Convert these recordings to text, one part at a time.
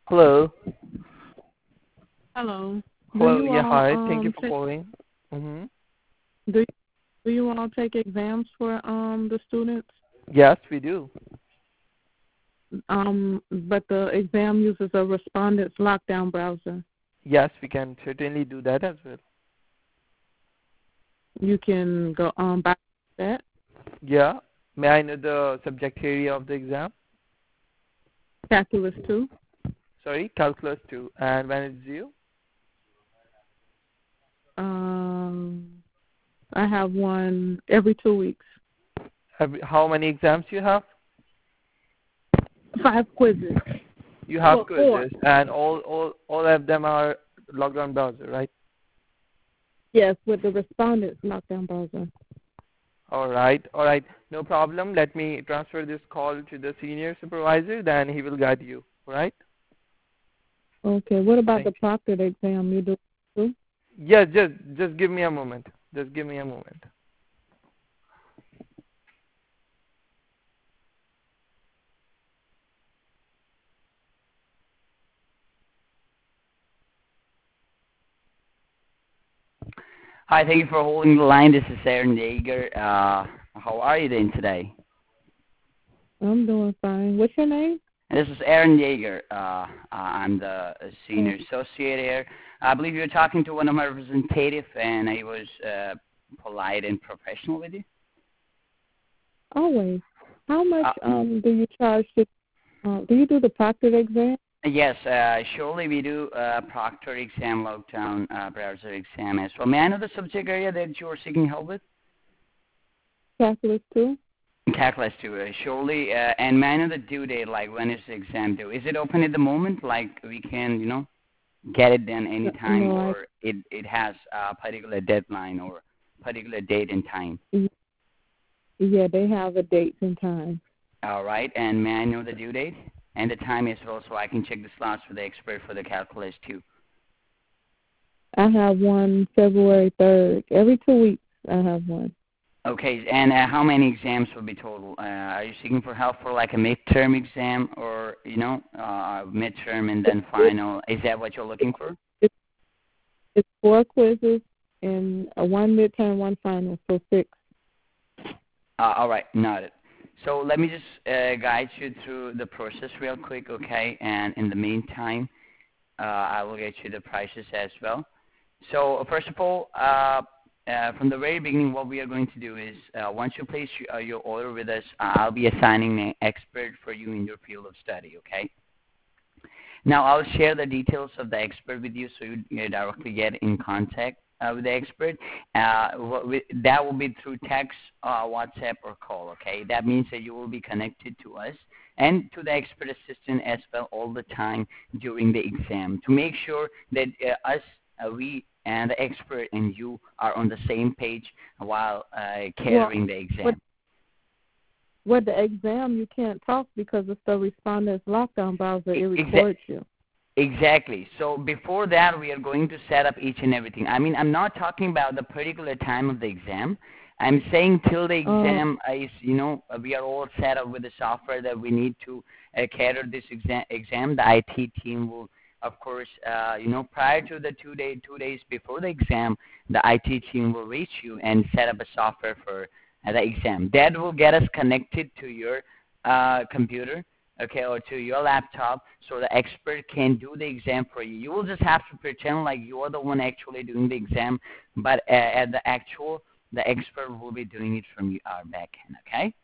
Hello. Hello. Do Hello. you Yeah, all hi. Thank you for calling. Mm-hmm. do do you all take exams for the students? Yes, we do. But the exam uses a Respondent's lockdown browser. Yes, we can certainly do that as well. You can go back that. Yeah. May I know the subject area of the exam? Calculus 2. Sorry, calculus 2. And when it's due? Um, I have one every 2 weeks. How many exams you have? 5 quizzes. You have Well, 4. quizzes, and all of them are lockdown browser, right? Yes, with the Respondent's lockdown browser. All right. All right. No problem. Let me transfer this call to the senior supervisor. Then he will guide you. All right. Okay. What about the Thank proctored exam you do? Too? you. Yeah. Just give me a moment. Just give me a moment. Hi, thank you for holding the line. This is Aaron Yeager. How are you doing today? I'm doing fine. What's your name? This is Aaron Yeager. I'm the Oh, senior associate here. I believe you're talking to one of my representatives, and I was polite and professional with you. always. How much Uh, do you charge to do you do the proctored exam? yes, surely we do proctor exam, lockdown browser exam as well. May I know the subject area that you are seeking help with? Calculus 2? Calculus too, surely. And may I know the due date, like when is the exam due? Is it open at the moment, like we can, get it done anytime, No, or it has a particular deadline or particular date and time? yeah, they have a date and time. All right, and may I know the due date and the time as well, so I can check the slots for the expert for the calculus too? I have one February 3rd. Every 2 weeks I have one. Okay, and how many exams will be total? Are you seeking for help for like a midterm exam, or midterm and then It, final? Is that what you're looking for? it, it's 4 quizzes and one midterm, one final, so 6. All right, noted. So let me just guide you through the process real quick, okay? And in the meantime, I will get you the prices as well. So first of all, from the very beginning, what we are going to do is once you place your order with us, I'll be assigning an expert for you in your field of study, okay? Now I'll share the details of the expert with you so you directly get in contact with the expert. That will be through text, WhatsApp, or call, okay? That means that you will be connected to us and to the expert assistant as well all the time during the exam to make sure that we and the expert and you are on the same page while Well, carrying the with, exam. with the exam, you can't talk because it's the Respondent's lockdown browser. It Exactly. records you. Exactly. So before that, we are going to set up each and everything. I mean, I'm not talking about the particular time of the exam. I'm saying till the Oh, exam is, we are all set up with the software that we need to cater this exam. The IT team will, of course, prior to the 2 days before the exam, the IT team will reach you and set up a software for the exam. That will get us connected to your computer, okay, or to your laptop, so the expert can do the exam for you. You will just have to pretend like you are the one actually doing the exam, but at the expert will be doing it from our back end, okay?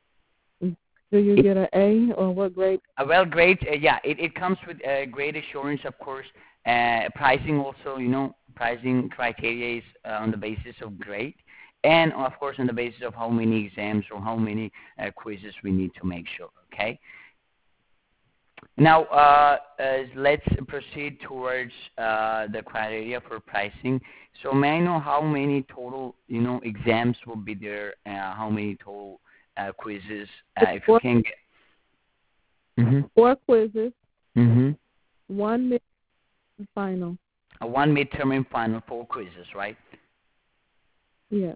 do you get an A or what grade? Well, great. Yeah, it comes with great assurance, of course. Pricing also, pricing criteria is on the basis of grade. And, of course, on the basis of how many exams or how many quizzes we need to make sure, okay? Now, let's proceed towards the criteria for pricing. So may I know how many total, exams will be there, how many total quizzes, It's if you can get. Mm-hmm. 4 quizzes, Mm-hmm. one midterm final. One midterm and final, 4 quizzes, right? Yes.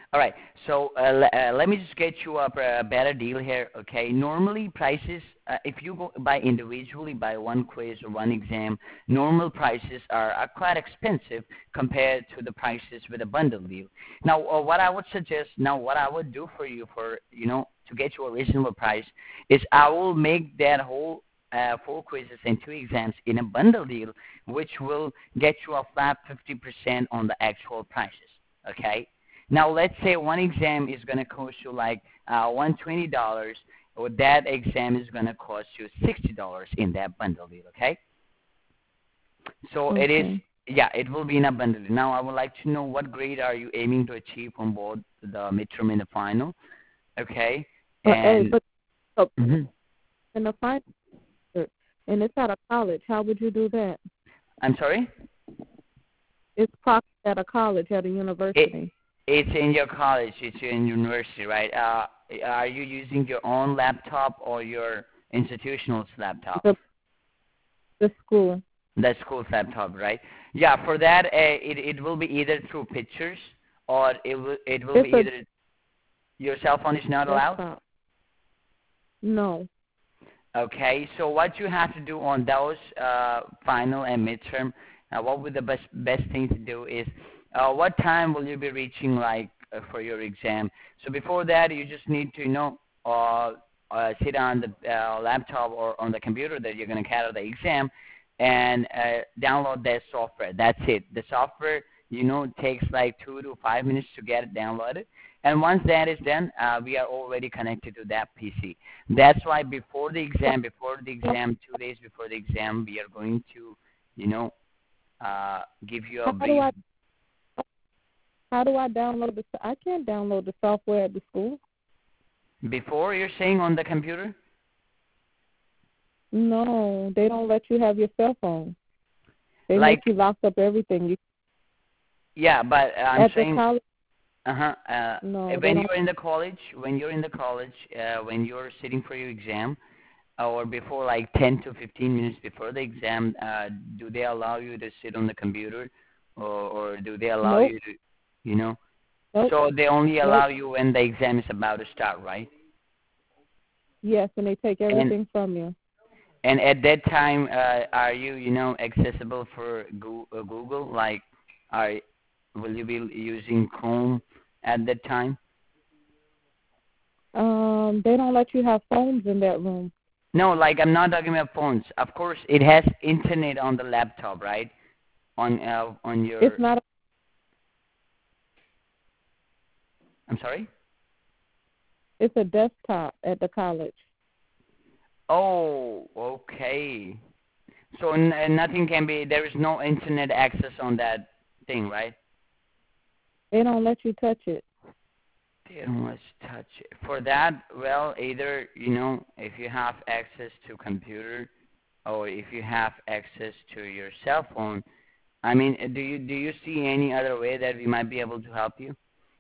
All right. So let me just get you a better deal here. Okay. Normally prices, if you go by individually by one quiz or one exam, normal prices are quite expensive compared to the prices with a bundle deal. Now, what I would suggest, now what I would do for you for to get you a reasonable price is I will make that whole four quizzes and two exams in a bundle deal, which will get you a flat 50% on the actual prices. Okay. Now, let's say one exam is going to cost you like $120, or that exam is going to cost you $60 in that bundle deal, okay? So it is, Okay. yeah, it will be in a bundle. Now, I would like to know what grade are you aiming to achieve on both the midterm and the final, okay? Hey, And, but mhm. in the final, and it's at a college. How would you do that? I'm sorry? It's proctored at a college, at a university. It's in your college, it's in university, right? Are you using your own laptop or your institutional's laptop? The school. The school's laptop, right? Yeah, for that, it will be either through pictures or it will be It's a either your cell phone is not allowed. desktop. No. Okay, so what you have to do on those final and midterm, what would the best thing to do is, what time will you be reaching like for your exam? So before that, you just need to sit on the laptop or on the computer that you're going to carry the exam, and download that software. That's it. The software takes like 2 to 5 minutes to get it downloaded. And once that is done, we are already connected to that PC. That's why before the exam, 2 days before the exam, we are going to, give you a How do brief. I how do I download the? I can't download the software at the school. Before you're saying on the computer? No, they don't let you have your cell phone. They Like, make you lock up everything. yeah, but I'm At the saying, college, uh-huh, no, they when don't. you're in the college, when you're sitting for your exam, or before like 10 to 15 minutes before the exam, do they allow you to sit on the computer, or do they allow Nope, you to, you know? nope, So they only nope. allow you when the exam is about to start, right? Yes, and they take And everything from you. and at that time, are you, accessible for Google? Like, are will you be using Chrome at that time? They don't let you have phones in that room. No, like I'm not talking about phones. Of course, it has internet on the laptop, right? On It's your. not. I'm sorry. It's a desktop at the college. Oh, okay. So nothing can be. There is no internet access on that thing, right? They don't let you touch it. They don't let you touch it. For that, well, either if you have access to computer, or if you have access to your cell phone. I mean, do you see any other way that we might be able to help you?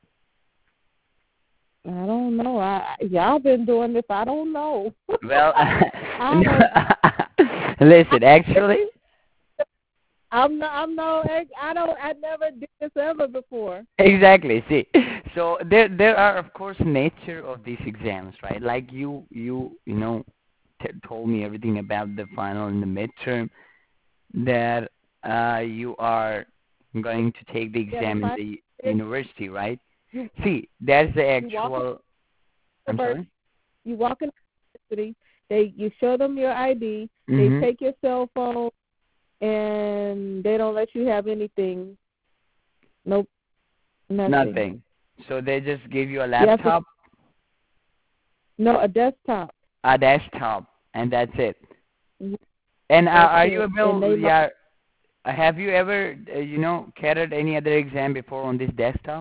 I don't know. Y'all been doing this. I don't know. Well, I don't. listen, actually, I'm no. I'm no. I don't. I never did this ever before. exactly. See, so there are of course nature of these exams, right? Like told me everything about the final and the midterm, that you are going to take the Yeah, exam in the it, university, right? you See, that's the you walk in actual. the I'm university. sorry. You walk in the university. You show them your ID. They Mhm. take your cell phone, and they don't let you have anything. Nope, nothing. Nothing. So they just give you a You have to laptop, no a desktop. a desktop, and that's it. That's And are you it. And able? they lock. Yeah. Have you ever, carried any other exam before on this desktop?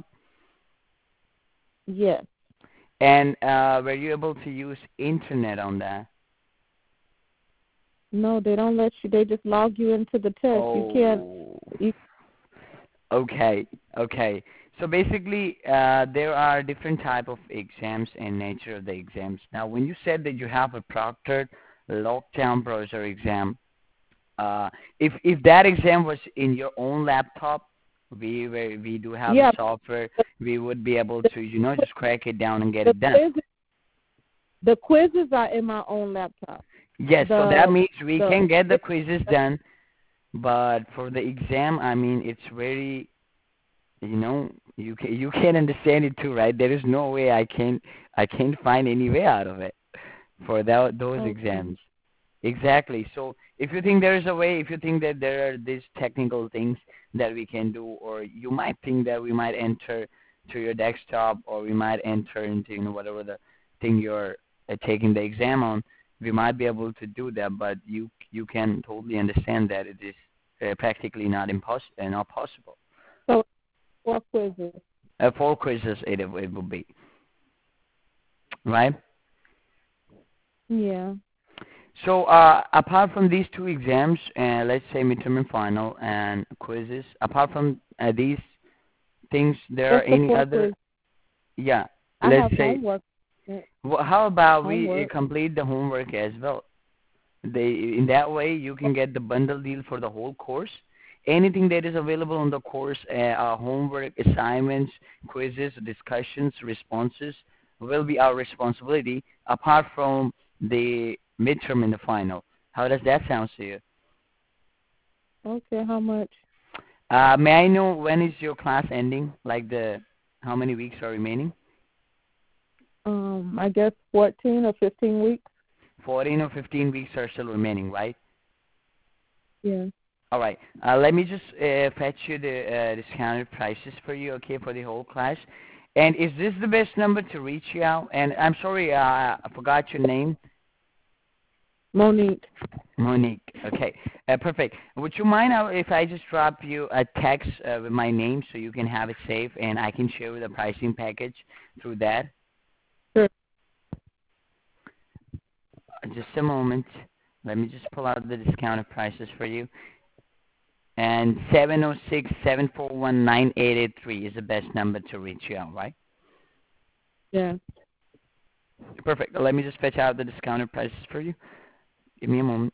Yes. And were you able to use internet on that? No, they don't let you. They just log you into the test. You can't. Oh. You, Okay. Okay. So basically, there are different type of exams and nature of the exams. Now, when you said that you have a proctored lockdown browser exam, if that exam was in your own laptop, We do have the Yeah, software. the, We would be able the, to, just crack it down and get the it done. quizzes, the quizzes are in my own laptop. Yes, so that The means we the can get the quizzes done, but for the exam, I mean, it's very, you can understand it too, right? There is no way I can't find any way out of it for those okay. exams. Exactly. So if you think there is a way, if you think that there are these technical things that we can do, or you might think that we might enter to your desktop, or we might enter into whatever the thing you're taking the exam on, we might be able to do that. But you can totally understand that it is practically not possible. So 4 quizzes. 4 quizzes it would be, right? Yeah. So apart from these 2 exams, let's say midterm and final and quizzes, apart from these things, there are What's the any 4 quiz? other? Yeah, I let's have say. homework. How about we Homework. complete the homework as well? In that way you can get the bundle deal for the whole course. Anything that is available on the course, homework, assignments, quizzes, discussions, responses, will be our responsibility. Apart from the midterm and the final, how does that sound to you? Okay. How much? May I know when is your class ending? Like how many weeks are remaining? I guess 14 or 15 weeks. 14 or 15 weeks are still remaining, right? Yeah. All right. Let me just fetch you the discounted prices for you, okay, for the whole class. And is this the best number to reach you out? And I'm sorry, I forgot your name. Monique. Monique. Okay. Perfect. Would you mind if I just drop you a text with my name so you can have it saved and I can share the pricing package through that? Sure. Just a moment. Let me just pull out the discounted prices for you. And 706-741-9883 is the best number to reach you out, right? Yeah. Perfect. Let me just fetch out the discounted prices for you. Give me a moment.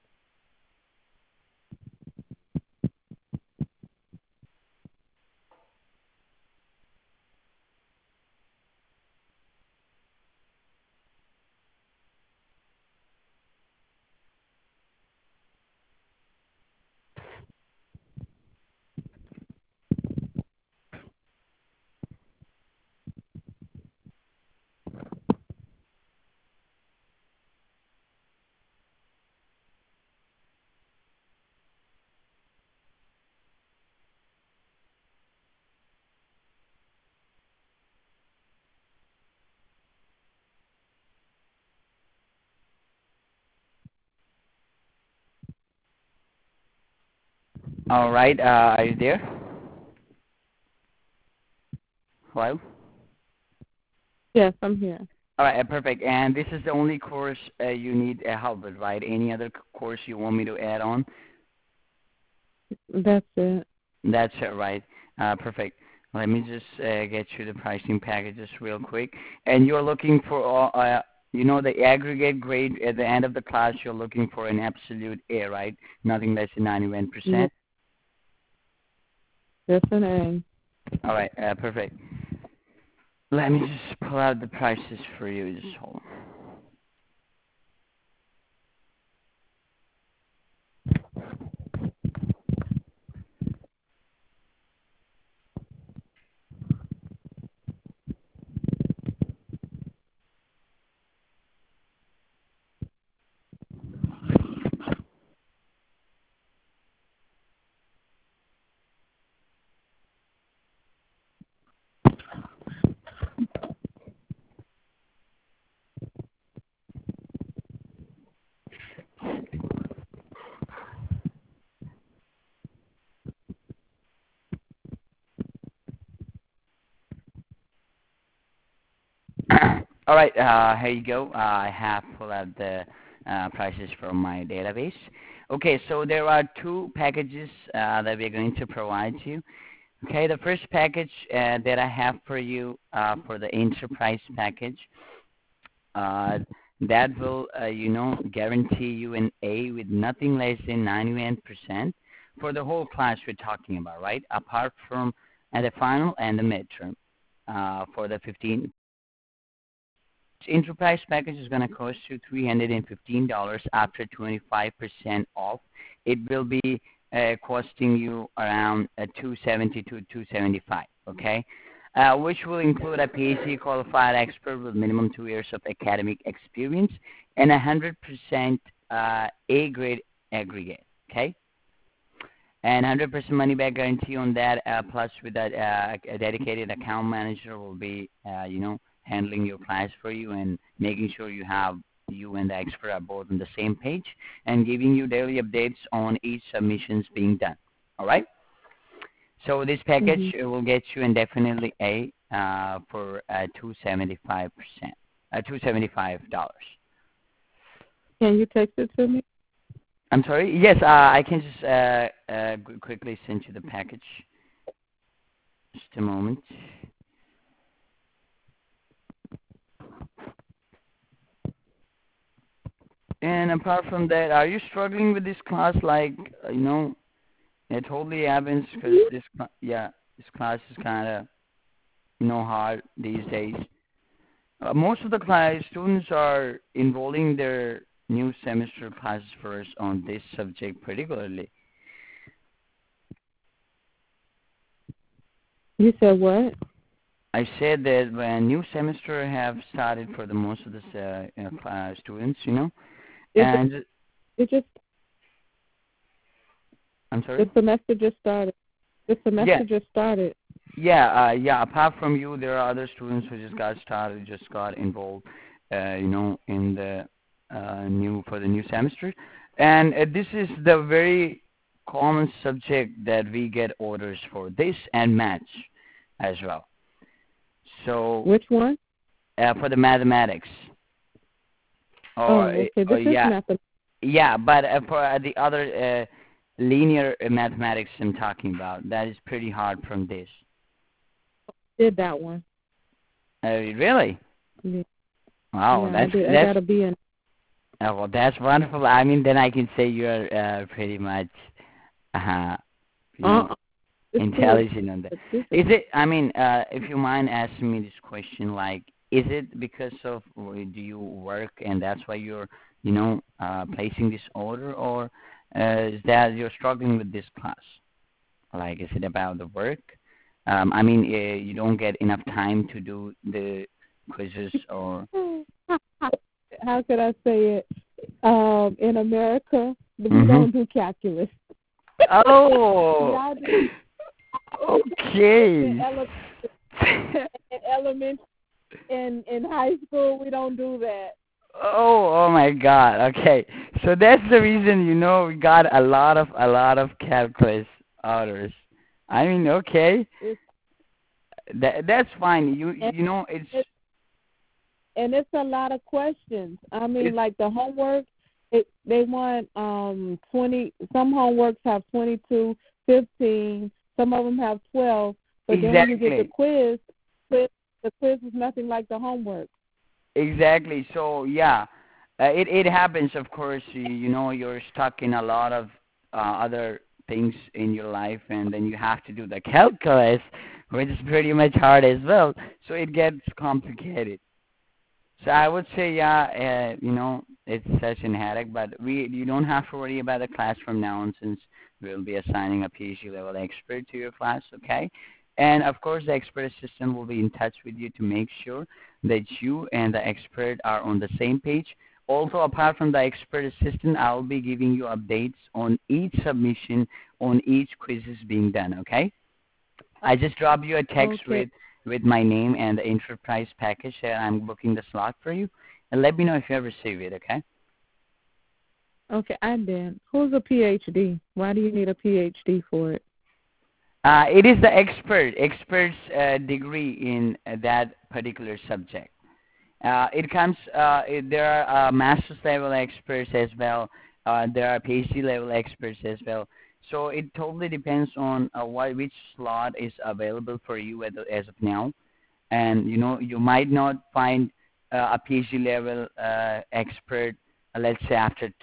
All right. Are you there? Hello? Yes, I'm here. All right. Perfect. And this is the only course you need help with, right? Any other course you want me to add on? That's it. That's it, right? Perfect. Let me just get you the pricing packages real quick. And you're looking for, the aggregate grade at the end of the class, you're looking for an absolute A, right? Nothing less than Yeah. 91%. That's an A. All right, perfect. Let me just pull out the prices for you. Just hold on. All right, here you go. I have pulled out the prices from my database. Okay, so there are 2 packages that we're going to provide you. Okay, the first package that I have for you for the enterprise package, uh, that will, guarantee you an A with nothing less than 91% for the whole class we're talking about, right? Apart from the final and the midterm for the 15. Enterprise package is going to cost you $315 after 25% off. It will be costing you around $270 to $275, okay? Which will include a PhD qualified expert with minimum 2 years of academic experience and 100% A grade aggregate, okay? And 100% money back guarantee on that, plus with that a dedicated account manager will be, handling your class for you and making sure you and the expert are both on the same page and giving you daily updates on each submissions being done. All right? So this package will get you indefinitely A for $275. $275. Can you text it to me? I'm sorry? Yes, I can just quickly send you the package. Just a moment. And apart from that, are you struggling with this class? It totally happens because this class is kind of, hard these days. Most of the class students are enrolling their new semester classes first on this subject particularly. You said what? I said that when new semester have started for the most of the students, and it just. I'm sorry. The semester just started. Just started. Yeah. Apart from you, there are other students who just got started, just got involved, in the new semester, and this is the very common subject that we get orders for. This and maths as well. So which one? For the mathematics. Okay. This is mathematics. Yeah, but for the other linear mathematics I'm talking about, that is pretty hard from this. Did that one? Really? Yeah. Wow, yeah, I gotta be in. Oh, well, that's wonderful. I mean, then I can say you're pretty much intelligent on that. Is it? I mean, if you mind asking me this question, is it because of do you work and that's why you're placing this order, or is that you're struggling with this class? Is it about the work? I mean, you don't get enough time to do the quizzes, or how could I say it? In America, we don't do calculus. Oh, okay. In high school, we don't do that. Oh my God. Okay, so that's the reason we got a lot of calculus orders. I mean, okay, that's fine. It's and it's a lot of questions. I mean, the homework, they want 20. Some homeworks have 22, 15. Some of them have 12. But then when you get the quiz, the quiz is nothing like the homework. Exactly. So yeah, it happens. Of course, you're stuck in a lot of other things in your life, and then you have to do the calculus, which is pretty much hard as well. So it gets complicated. So I would say, it's such a headache, but you don't have to worry about the class from now on, since we'll be assigning a PhD level expert to your class, okay? And of course, the expert assistant will be in touch with you to make sure that you and the expert are on the same page. Also, apart from the expert assistant, I'll be giving you updates on each submission, on each quizzes being done, okay? I just dropped you a text with my name and the enterprise package, and I'm booking the slot for you. And let me know if you have received it, okay? Okay, I did. Who's a PhD? Why do you need a PhD for it? It is the expert's degree in that particular subject. It comes. There are master's level experts as well. There are PhD level experts as well. So it totally depends on which slot is available for you as of now, and you might not find a PhD level expert, let's say after 2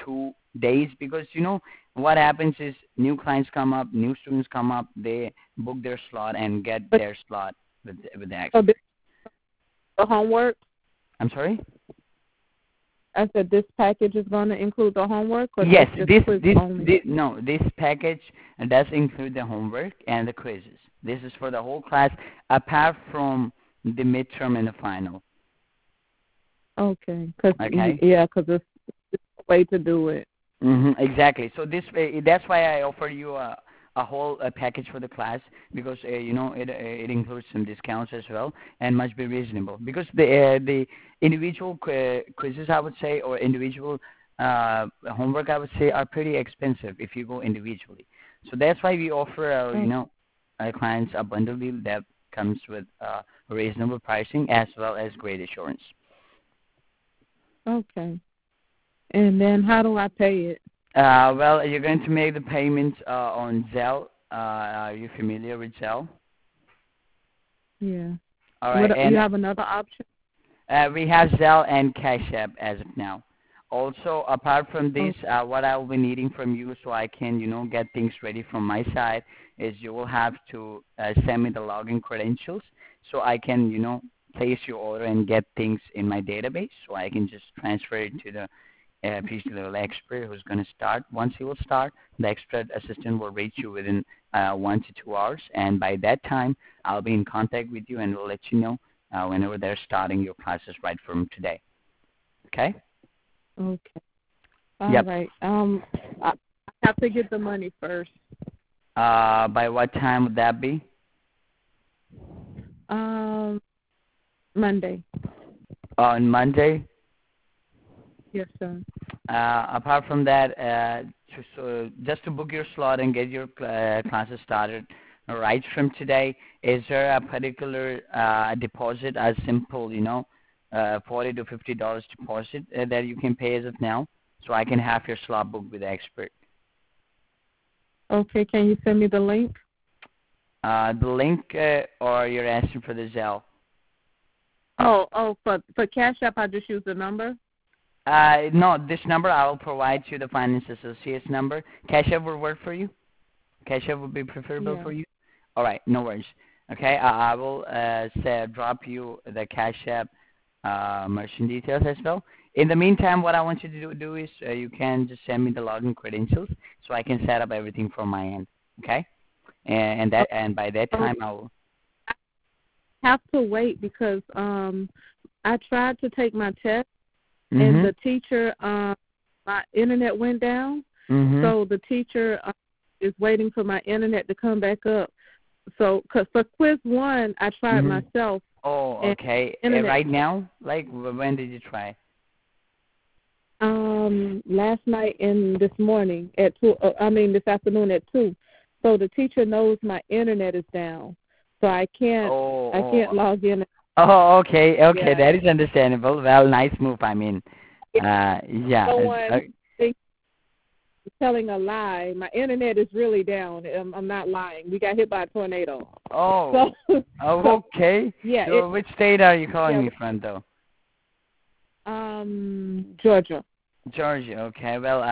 days, because what happens is new clients come up, new students come up, they book their slot and get But their slot with the so this expert. the homework. I'm sorry. I said this package is going to include the homework, or Yes, that's just this quiz this only. this no, this package does include the homework and the quizzes. This is for the whole class, apart from the midterm and the final. Okay, because Okay. it's a way to do it. Exactly. So this way, that's why I offer you a whole package for the class, because it includes some discounts as well and must be reasonable, because the individual quizzes, I would say, or individual homework, I would say, are pretty expensive if you go individually. So that's why we offer our clients a bundle deal that comes with reasonable pricing as well as great assurance. Okay. And then how do I pay it? Well, you're going to make the payments on Zelle. Are you familiar with Zelle? Yeah. All right, You and have another option? we have Zelle and Cash App as of now. Also, apart from this, Okay. what I will be needing from you, so I can, get things ready from my side, is you will have to send me the login credentials, so I can, place your order and get things in my database, so I can just transfer it to the PhD expert who's going to start. Once he will start, the expert assistant will reach you within 1 to 2 hours, and by that time, I'll be in contact with you and will let you know whenever they're starting your classes right from today. Okay? Okay. All Yep. right. I have to get the money first. By what time would that be? Monday. On Monday? Yes, sir. Apart from that, just to book your slot and get your classes started right from today, is there a particular deposit, as simple, $40 to $50 deposit that you can pay as of now, so I can have your slot booked with the expert? Okay. Can you send me the link? The link, or you're asking for the Zelle? For Cash App, I just use the number. No, this number I will provide you the finance associates number. Cash App will work for you? Cash App would be preferable Yeah. for you? All right, no worries. Okay, I will drop you the Cash App merchant details as well. In the meantime, what I want you to do is you can just send me the login credentials so I can set up everything from my end. Okay, and by that time I will. Have to wait because I tried to take my test and Mhm. the teacher my internet went down, Mhm. so the teacher is waiting for my internet to come back up. So, cause for quiz 1, I tried Mhm. myself. Oh, And okay. internet Right now, like when did you try? last night and this morning at 2. This afternoon at 2. So the teacher knows my internet is down, so I can't Oh. log in. Oh, okay, okay, Yeah. that is understandable. Well, nice move. I mean, yeah. No one thinks I'm telling a lie. My internet is really down. I'm not lying. We got hit by a tornado. Oh, So, okay. yeah, So, which state are you calling yeah. me from, though? Georgia. Georgia. Okay. Well,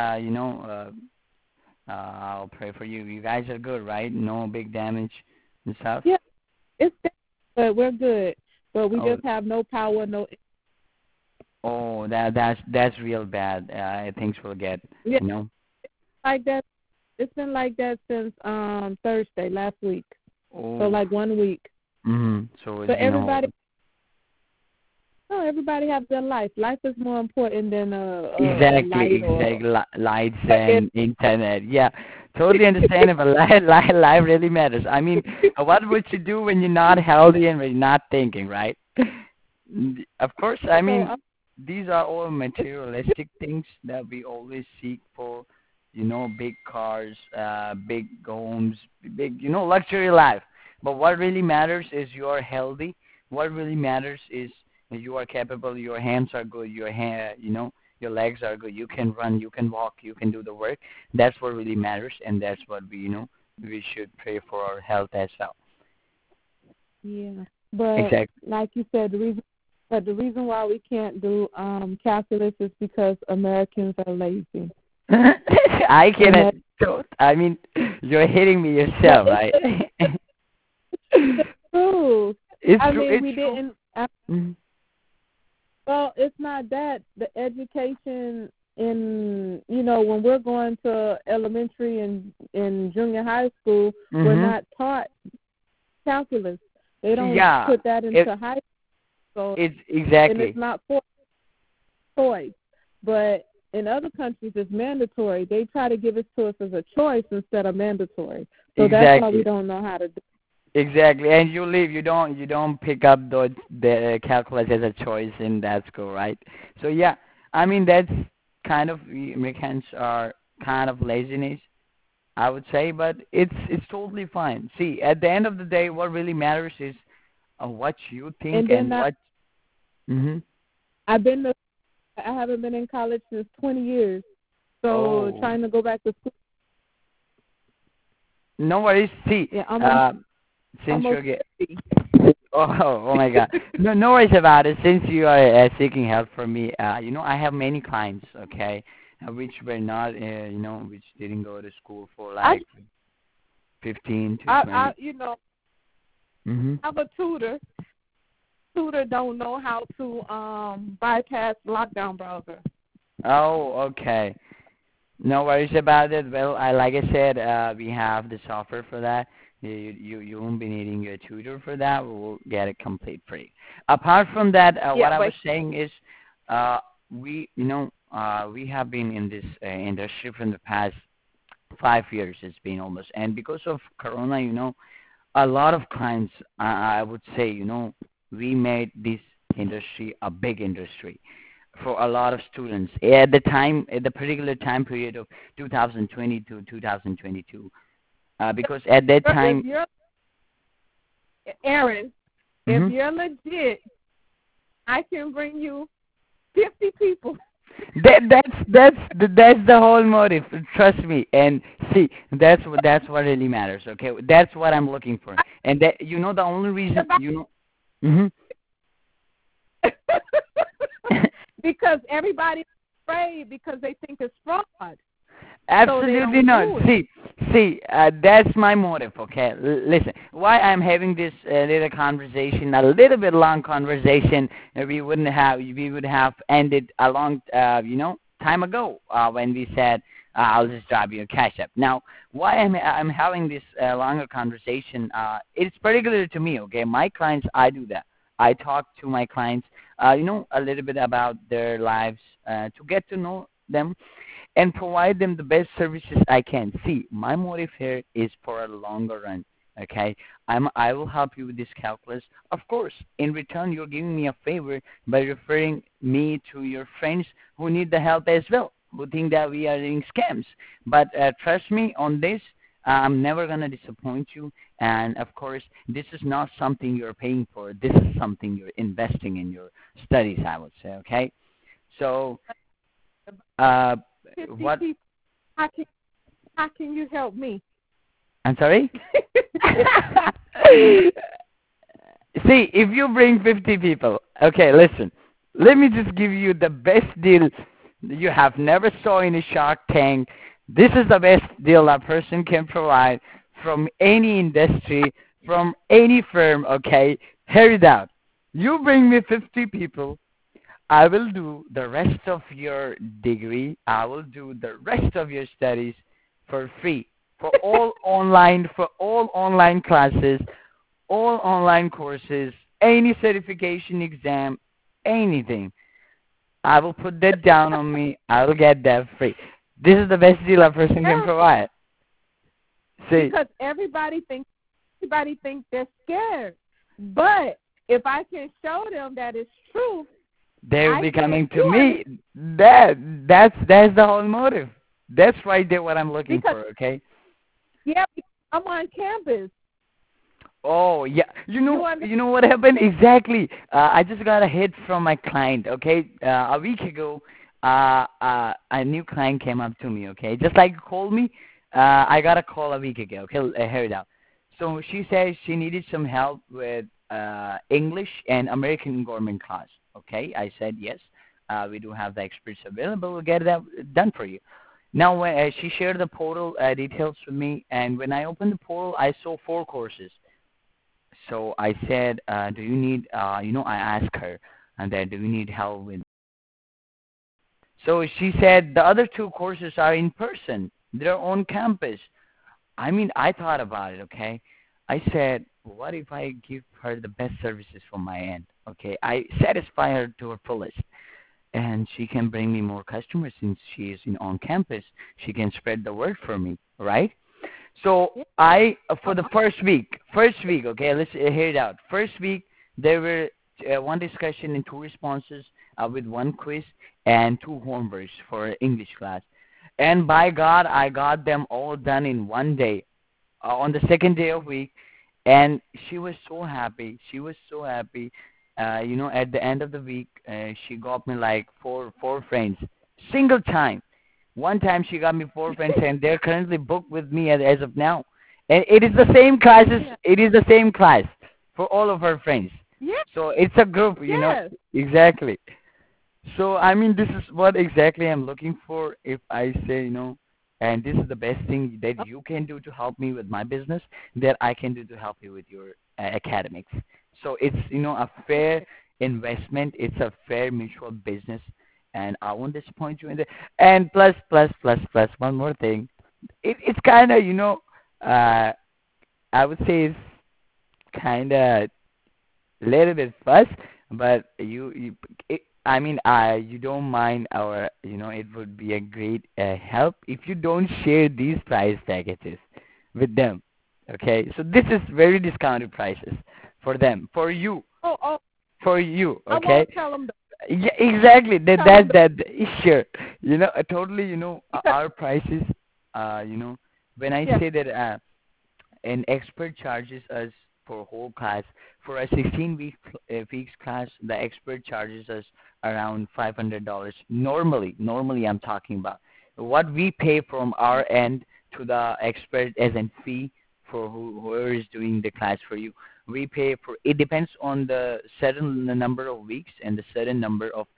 I'll pray for you. You guys are good, right? No big damage and stuff. Yeah, it's down, but we're good. But we Oh, just have no power, no. oh, that's real bad. Things will get, Yeah, you know. like that. It's been like that since Thursday last week. So Oh. like 1 week. So So it's been a whole. everybody has their life. Life is more important than a Exactly, light or. exactly. Lights and internet. Yeah, totally understandable. Life really matters. I mean, what would you do when you're not healthy and when you're not thinking, right? Of course, I So mean, these are all materialistic things that we always seek for. Big cars, big homes, big, luxury life. But what really matters is you're healthy. What really matters is you are capable, your hands are good, your legs are good, you can run, you can walk, you can do the work. That's what really matters, and that's what we should pray for our health as well. yeah, but Exactly. like you said, the reason why we can't do calculus is because Americans are lazy. I And cannot. I mean, you're hitting me but yourself, right? it's true. It's I true. mean, It's we true. didn't. Mhm. Well, it's not that. The education in, when we're going to elementary and in junior high school, we're Mhm. not taught calculus. They don't Yeah. put that It. into high school, It's and it's exactly. not for choice. But in other countries, it's mandatory. They try to give it to us as a choice instead of mandatory. So that's why we Exactly. don't know how to do. Exactly. And you leave. You don't pick up the calculus as a choice in that school, right? So yeah. I mean that's kind of Americans are kind of laziness, I would say, but it's totally fine. See, at the end of the day, what really matters is what you And think then and what. Mhm. I've been to, I haven't been in college since 20 years. So Oh, trying to go back to school. no worries. See, Yeah, almost since almost you're get. 50. Oh my God. No, no worries about it. Since you are seeking help from me, I have many clients, okay, which were not, which didn't go to school for I like 15 to I 20. Mm-hmm. have a tutor. Tutor don't know how to bypass lockdown browser. Oh, okay. No worries about it. Well, like I said, we have the software for that. You won't be needing a tutor for that. We'll get it complete free. Apart from that, Yeah, what I but was saying is, we have been in this industry from the past 5 years. It's been almost, and because of Corona, a lot of clients, I would say, we made this industry a big industry for a lot of students at the particular time period of 2020 to 2022, because at that if time. you're Aaron, if Mhm. you're legit, I can bring you 50 people. That's the whole motive. Trust me, and see, that's what really matters. Okay, that's what I'm looking for, and that the only reason Mhm. Because everybody's afraid because they think it's fraud, so they Absolutely don't not. do it. See, that's my motive. Okay, listen. Why I'm having this little conversation, a little bit long conversation, we would have ended a long, time ago when we said I'll just drop you a cash app. Now, why I'm having this longer conversation? It's particular to me. Okay, my clients, I do that. I talk to my clients, a little bit about their lives to get to know them and provide them the best services I can. See, my motive here is for a longer run. Okay, I will help you with this calculus. Of course, in return, you're giving me a favor by referring me to your friends who need the help as well, who think that we are doing scams. But trust me on this. I'm never gonna disappoint you, and of course, this is not something you're paying for. This is something you're investing in your studies. I would say, okay. So, uh, 50 what people. How can you help me? I'm sorry? See, if you bring 50 people, okay, listen. Let me just give you the best deal you have never saw in a Shark Tank. This is the best deal a person can provide from any industry, from any firm, okay? Hear it out. You bring me 50 people, I will do the rest of your degree. I will do the rest of your studies for free, for all online classes, all online courses, any certification exam, anything. I will put that down on me. I will get that free. This is the best deal a person can Yeah, provide. See, because everybody thinks they're scared. But if I can show them that it's true, they will I be can. coming to You understand? me. That's the whole motive. That's right there what I'm looking Because for. Okay. yeah, I'm on campus. Oh yeah, You understand? you know what happened exactly? I just got a hit from my client. Okay, a week ago, a new client came up to me. Okay, just like you called me, I got a call a week ago. Okay, hear it out. So she says she needed some help with English and American government class. Okay, I said yes. We do have the experts available. We'll get that done for you. Now, when she shared the portal details with me, and when I opened the portal, I saw 4 courses. So I said, "Do you need?" I asked her, and that, "Do you need help with?" So she said the other 2 courses are in person. They're on campus. I mean, I thought about it. Okay, I said, "What if I give her the best services from my end?" Okay, I satisfy her to her fullest, and she can bring me more customers since she is on campus. She can spread the word for me, right? So Yeah. I for the first week, okay, let's hear it out. First week there were one discussion and 2 responses with 1 quiz and 2 homeworks for English class. And by God, I got them all done in one day on the second day of week, and she was so happy. She was so happy. At the end of the week, she got me like four friends, single time. One time she got me 4 friends, and they're currently booked with me as of now. And it is the same classes. Yeah. It is the same class for all of her friends. Yes. So it's a group, Yes. exactly. So I mean, this is what exactly I'm looking for. If I say, and this is the best thing that you can do to help me with my business, that I can do to help you with your academics. So it's a fair Okay. investment. It's a fair mutual business, and I won't disappoint you in the. And plus, one more thing. It's kind of uh, I would say it's kind of little bit fuss, but I mean, you don't mind our, it would be a great help if you don't share these price packages with them. Okay, so this is very discounted prices for them, Oh, for you. I Okay, won't tell them. yeah, exactly. That Tell them. that that sure. Totally. Because, Our prices. When I yeah. say that an expert charges us for whole class. For a 16 weeks class, the expert charges us around $500. Normally, I'm talking about what we pay from our end to the expert as a fee for whoever is doing the class for you. We pay for it depends on the certain number of weeks and the certain number of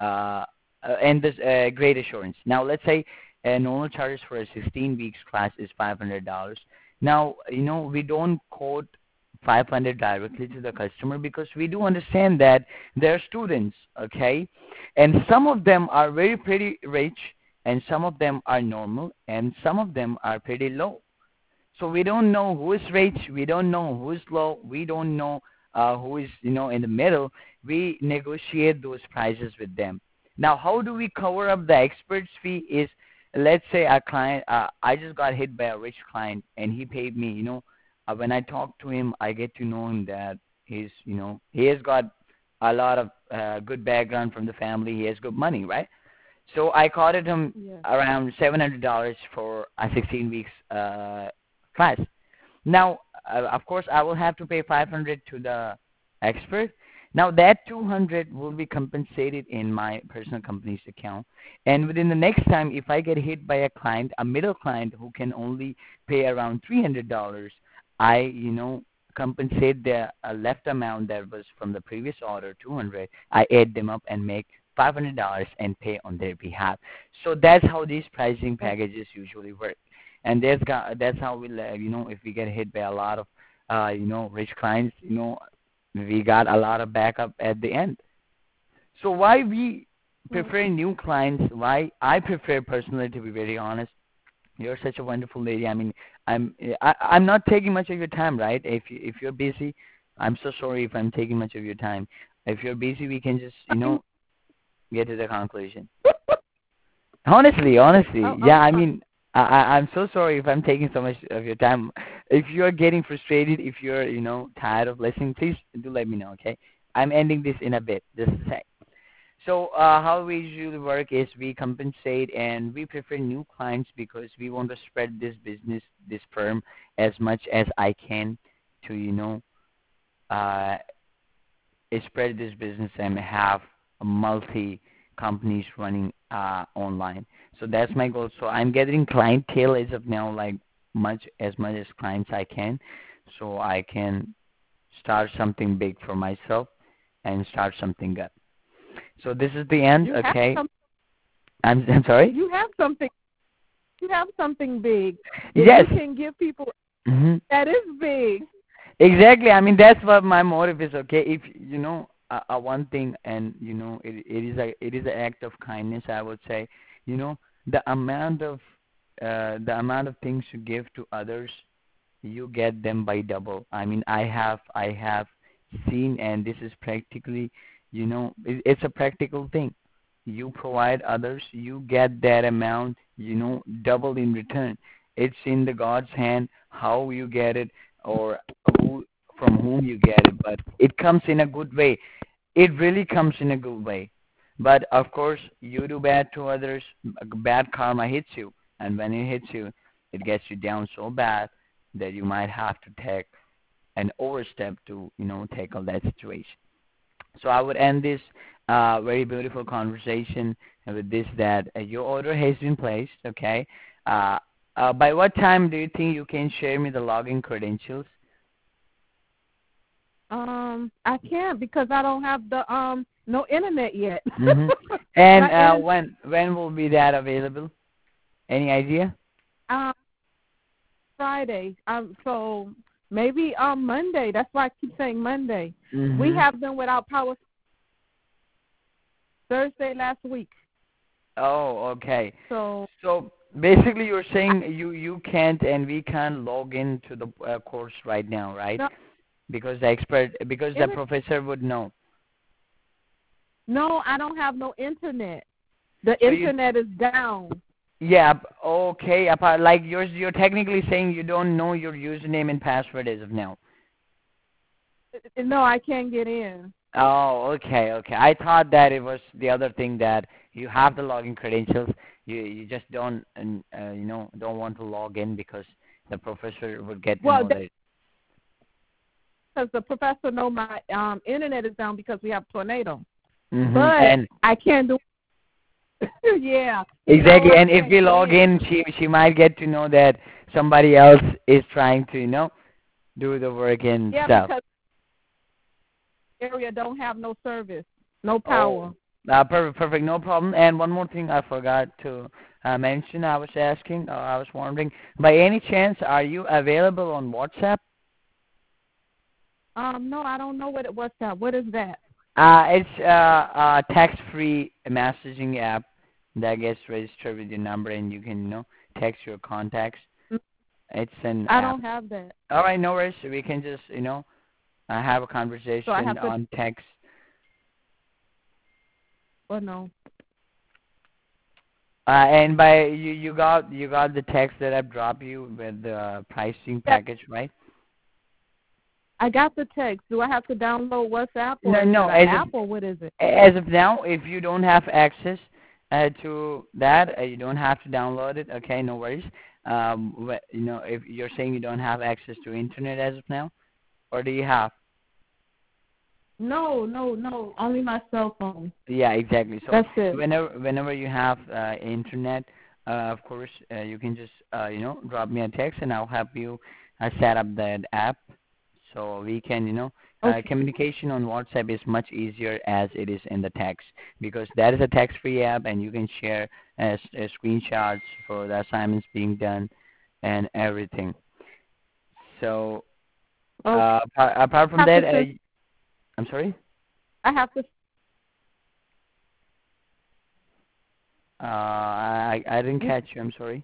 and this grade assurance. Now, let's say normal charges for a 16 weeks class is $500. Now, we don't quote 500 directly to the customer because we do understand that they're students, okay? And some of them are very pretty rich, and some of them are normal, and some of them are pretty low. So we don't know who is rich, we don't know who is low, we don't know who is, in the middle. We negotiate those prices with them. Now, how do we cover up the expert's fee is, let's say a client, I just got hit by a rich client, and he paid me, when I talk to him, I get to know him that he has got a lot of good background from the family. He has good money, right? So I quoted him Yeah. around $700 for a 16 weeks class. Now, of course, I will have to pay 500 to the expert. Now that 200 will be compensated in my personal company's account. And within the next time, if I get hit by a client, a middle client who can only pay around $300, I, compensate the left amount that was from the previous order, 200. I add them up and make $500 and pay on their behalf. So that's how these pricing packages usually work. And that's how we, if we get hit by a lot of, rich clients, we got a lot of backup at the end. So why we Mm. prefer new clients? Why I prefer personally, to be very honest. You're such a wonderful lady. I mean, I'm not taking much of your time, right? If you're busy, I'm so sorry if I'm taking much of your time. If you're busy, we can just get to the conclusion. Honestly, I'm yeah. I fine. mean, I'm so sorry if I'm taking so much of your time. If you're getting frustrated, if you're tired of listening, please do let me know. Okay, I'm ending this in a bit. Just a sec. So how we usually work is we compensate and we prefer new clients because we want to spread this business, this firm, as much as I can to uh, spread this business and have multi companies running online. So that's my goal. So I'm getting clientele as of now, like much as clients I can, so I can start something big for myself and start something good. So this is the end. You have Okay. some. I'm sorry. You have something. you have something big. If Yes. you can give people Hmm. that is big. Exactly. I mean, that's what my motive is. Okay, if you know one thing, and you know, it is an act of kindness. I would say, you know, the amount of things you give to others, you get them by double. I mean, I have seen, and this is practically, you know, it's a practical thing. You provide others, you get that amount, you know, double in return. It's in the God's hand how you get it, or who from whom you get it, but it comes in a good way. It really comes in a good way. But of course, you do bad to others, bad karma hits you, and when it hits you, it gets you down so bad that you might have to take an overstep to, you know, tackle that situation. So I would end this very beautiful conversation with this, that your order has been placed. Okay. By what time do you think you can share me the login credentials? I can't because I don't have the no internet yet. Mm-hmm. And My internet, when will be that available? Any idea? um Friday. So maybe Monday. That's why I keep saying Monday. We Mm-hmm. have them without power Thursday last week. Oh, okay. So So basically, you're saying you can't, and we can't log into the course right now, right? no, Because the internet, professor would know. no, I don't have no internet. The So you, internet is down. yeah, okay. Apart, like you're technically saying you don't know your username and password as of now. No, I can't get in. Oh, okay, okay. I thought that it was the other thing, that you have the login credentials. You just don't, you know, don't want to log in because the professor would get to Well, know that. because the professor know my internet is down because we have tornado. Mm-hmm. But And I can't do. Yeah, he knows exactly, I and if can't we get log in. in, she might get to know that somebody else is trying to, you know, do the work and Yeah, stuff. because area don't have no service, no Oh, power. perfect, perfect, no problem. And one more thing I forgot to mention. I was asking, I was wondering, by any chance, are you available on WhatsApp? No, I don't know what it was. What is that? It's a text-free messaging app that gets registered with your number, and you can, you know, text your contacts. Mm, It's an I app. don't have that. All right, no worries. We can just, you know, have a So I conversation have to. on text. Oh no. And by you got the text that I dropped you with the pricing Yeah, package, right? I got the text. Do I have to download WhatsApp or No, is it no. an app or what is it? As of now, if you don't have access to that, you don't have to download it. Okay, no worries. You know, if you're saying you don't have access to internet as of now, or do you have? No, no, no. Only my cell phone. Yeah, exactly. So That's it. whenever you have internet, of course, you can just you know, drop me a text, and I'll help you set up that app, so we can, you know, Okay. communication on WhatsApp is much easier as it is in the text, because that is a text-free app, and you can share screenshots for the assignments being done and everything. So Okay. apart I from have that, to send. I'm sorry. I have to. I didn't You, catch you. I'm sorry.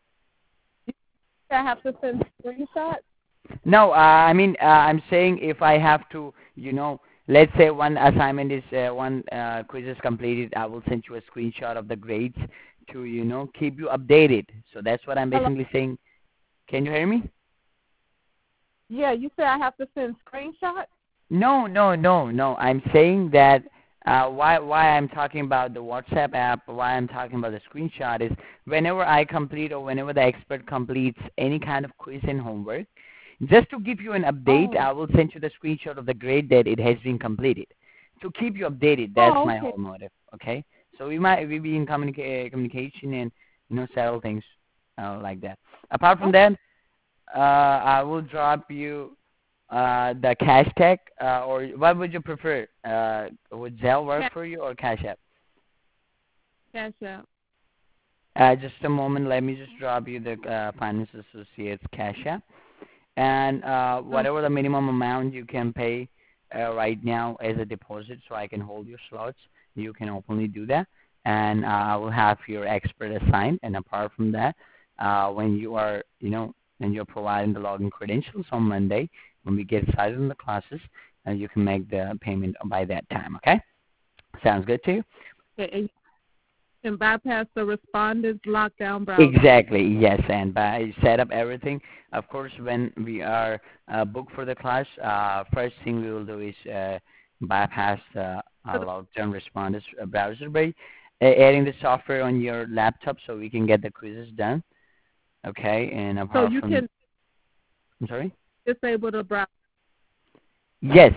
I have to send screenshots. No, I mean, I'm saying if I have to, you know, let's say one assignment is one quiz is completed, I will send you a screenshot of the grades to, you know, keep you updated. So that's what I'm Hello. basically saying. Can you hear me? Yeah, you said I have to send screenshots. No, no, no, no. I'm saying that why I'm talking about the WhatsApp app, why I'm talking about the screenshot is whenever I complete, or whenever the expert completes any kind of quiz and homework, just to give you an update, Oh. I will send you the screenshot of the grade that it has been completed. To keep you updated, that's Oh, my okay. whole motive. Okay, so we be in communication, and, you know, settle things like that. Apart from Oh, that, I will drop you the cash tag, or what would you prefer? Would Zelle work yeah, for you, or Cash App? cash out. Just a moment. Let me just drop you the Finance Associates Cash App. And whatever the minimum amount you can pay right now as a deposit, so I can hold your slots, you can openly do that. And I will have your expert assigned. And apart from that, when you are, when you're providing the login credentials on Monday, when we get started in the classes, you can make the payment by that time. Okay? Sounds good to you? Okay. And bypass the respondents lockdown browser. Exactly, yes. And by set up everything, of course, when we are booked for the class, first thing we will do is bypass the lockdown responders browser by adding the software on your laptop so we can get the quizzes done. Okay, and apart so you from, can I'm sorry? disable the browser. Yes.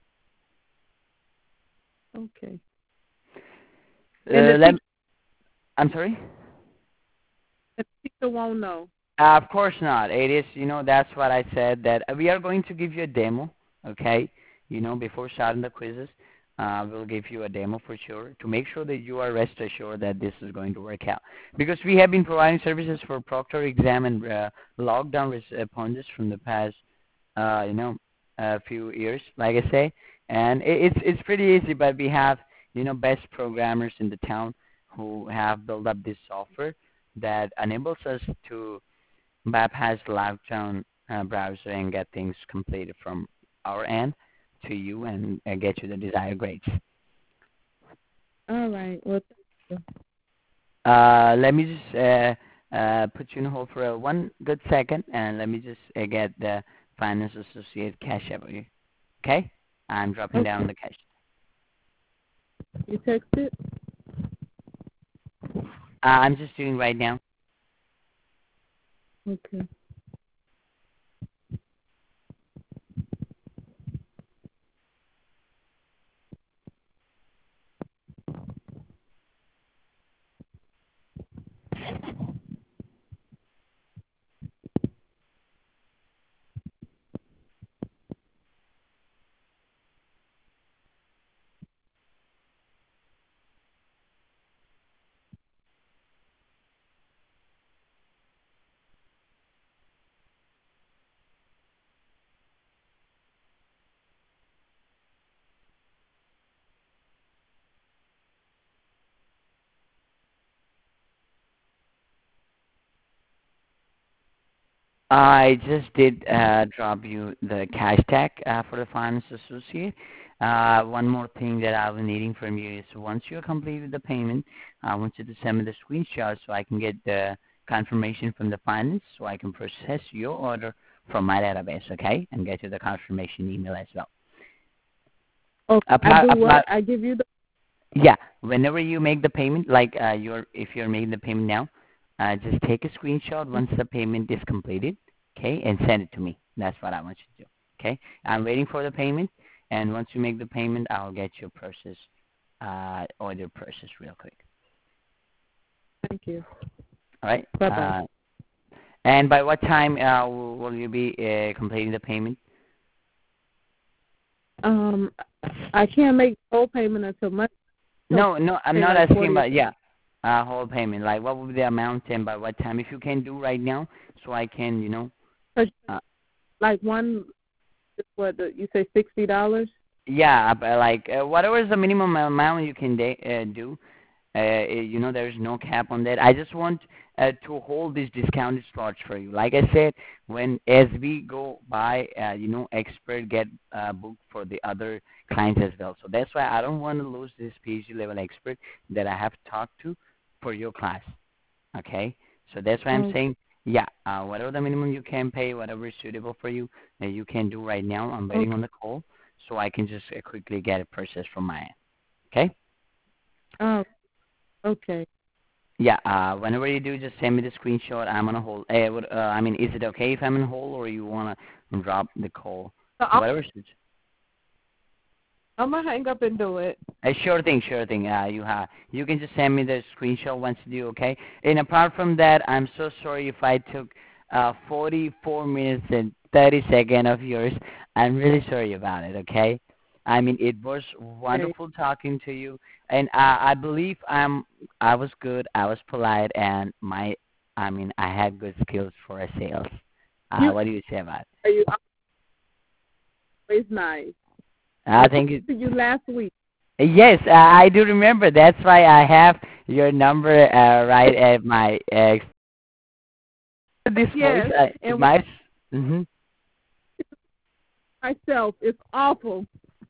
Okay. I'm sorry? The teacher won't know. Of course not. It is, that's what I said, that we are going to give you a demo, okay? Before starting the quizzes, we'll give you a demo for sure to make sure that you are rest assured that this is going to work out. Because we have been providing services for proctor exam and lockdown responders from the past, a few years, like I say. And it's pretty easy, but we have, best programmers in the town who have built up this software that enables us to bypass the lockdown browser and get things completed from our end to you and get you the desired grades. All right. Well, let me just put you on hold for one good second, and let me just get the Finance Associate Cash App for you. Okay? I'm dropping down the cash. You text it? I'm just doing right now. Okay. I just did drop you the cash tag for the Finance Associate. One more thing that I was needing from you is once you completed the payment, I want you to send me the screenshot so I can get the confirmation from the finance so I can process your order from my database, okay? And get you the confirmation email as well. Okay. I do what? I give you the... Yeah. Whenever you make the payment, like if you're making the payment now, just take a screenshot once the payment is completed, okay, and send it to me. That's what I want you to do, okay? I'm waiting for the payment, and once you make the payment, I'll get your process, order process real quick. Thank you. All right? Bye-bye. And by what time will you be completing the payment? I can't make the whole payment until Monday. No, I'm not asking about, whole payment. Like, what will be the amount and by what time? If you can do right now, so I can, like one, what, you say $60? Yeah, but like, whatever is the minimum amount you can do, there's no cap on that. I just want to hold these discounted slots for you. Like I said, as we go by, expert get booked for the other clients as well. So that's why I don't want to lose this PhD level expert that I have talked to for your class. Okay? So that's why I'm saying, whatever the minimum you can pay, whatever is suitable for you, you can do right now. I'm waiting on the call so I can just quickly get it processed from my end. Okay? Oh, okay. Yeah, whenever you do, just send me the screenshot. I'm on a hold. Is it okay if I'm on hold or you want to drop the call? Whatever suits. I'm going to hang up and do it. Sure thing. You can just send me the screenshot once you do, okay? And apart from that, I'm so sorry if I took 44 minutes and 30 seconds of yours. I'm really sorry about it, okay? I mean, it was Okay. wonderful talking to you, and I believe I was good, I was polite, and I mean, I had good skills for a sales. You What do you say about it? are you always nice. I I talked think it, to you last week. yes, I do remember. That's why I have your number right at my this voice. Yes, and My. Mm-hmm. myself is awful.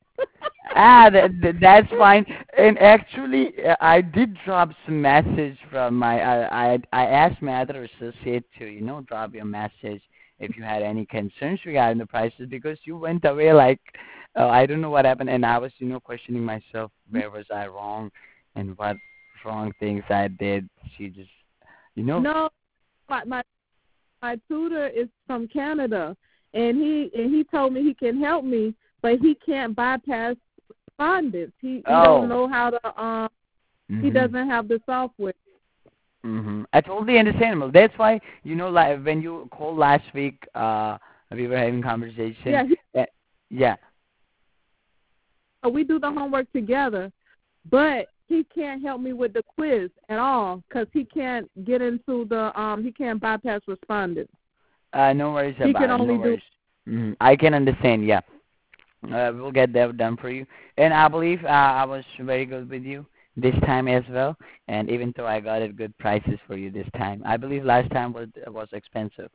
That's fine. And actually, I did drop some message from my. I asked my other associate to drop your message if you had any concerns regarding the prices because you went away like I don't know what happened, and I was questioning myself where was I wrong and what wrong things I did. She just you know. No, my tutor is from Canada, and he told me he can help me, but he can't bypass respondents. He don't Oh. know how to he Mhm. doesn't have the software. I totally understandable. That's why like when you called last week, we were having conversation. Yeah, Uh, yeah. we do the homework together, but he can't help me with the quiz at all because he can't get into the he can't bypass respondents. No worries He can about it. No only do. worries. I can understand. Yeah. We'll get that done for you. And I believe I was very good with you this time as well. And even though I got it good prices for you this time, I believe last time was expensive.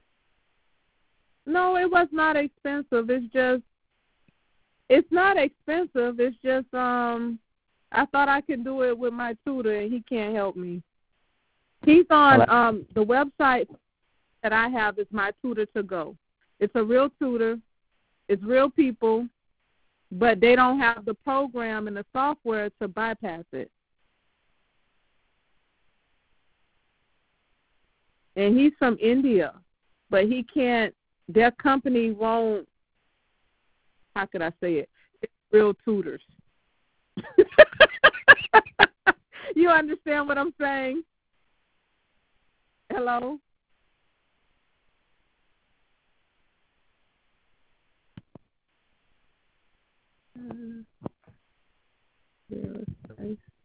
No, it was not expensive. It's not expensive. It's just I thought I could do it with my tutor, and he can't help me. He's Well, on the website that I have is My Tutor to Go. It's a real tutor. It's real people, but they don't have the program and the software to bypass it. And he's from India, but he can't. Their company won't. How could I say it? It's real tutors. You understand what I'm saying? Hello? Yes.